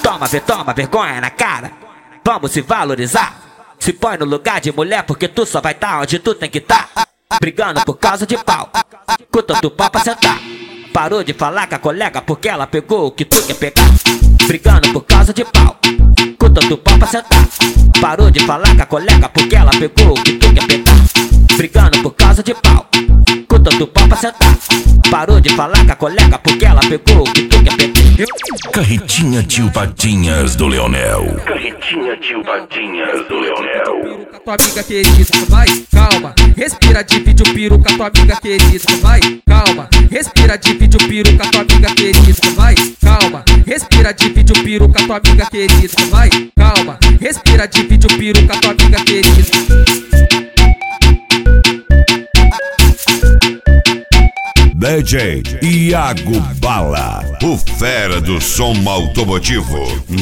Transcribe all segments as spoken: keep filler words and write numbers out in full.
Toma, vê, toma vergonha na cara. Vamos se valorizar. Se põe no lugar de mulher porque tu só vai tá onde tu tem que tá. Brigando por causa de pau, com tanto pau pra sentar. Parou de falar com a colega porque ela pegou o que tu quer pegar. Brigando por causa de pau, com tanto pau pra sentar. Parou de falar com a colega porque ela pegou o que tu quer pegar. Brigando por causa de pau, com tanto pau pra sentar. Parou de falar com a colega porque ela pegou o que tu quer pegar. Carretinha Tio Patinhas do Leonel. Carretinha Tio Patinhas do Leonel. Com a tua amiga querida, vai, calma. Respira, divide o piru com a tua amiga querida, vai, calma. Respira, divide o piru com a tua amiga querida, vai, calma. Respira, divide o piru com a tua amiga querida, vai, calma. Respira, divide o piru com a tua amiga querida. D J Iago Bala, o fera do som automotivo.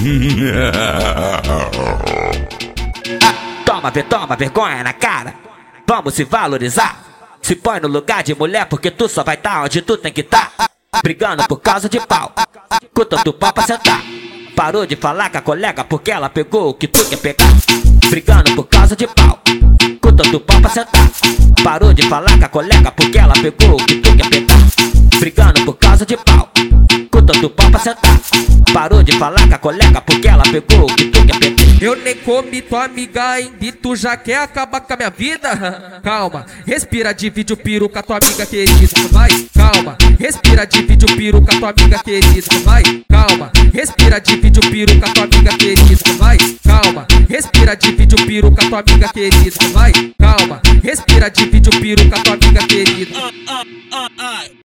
Toma, vê, toma vergonha na cara. Vamos se valorizar. Se põe no lugar de mulher porque tu só vai tá onde tu tem que tá. Brigando por causa de pau, com tanto pau pra sentar. Parou de falar com a colega porque ela pegou o que tu quer pegar. Brigando por causa de pau, com tanto pau pra sentar. Parou de falar com a colega porque ela pegou o que tu quer pegar. Brigando por causa de pau, com tanto pau pra sentar. Parou de falar com a colega porque ela pegou o que tu quer pegar. Eu nem comi tua amiga ainda e tu já quer acabar com a minha vida? Calma, respira, divide o piru com a tua amiga querida, vai, calma. Respira, divide o piru com a tua amiga querida, vai, calma. Respira, divide o piru com a tua amiga querida, vai, calma. Respira, divide o piru com a tua amiga querida, vai, calma. Respira, divide o piru com a tua amiga querida.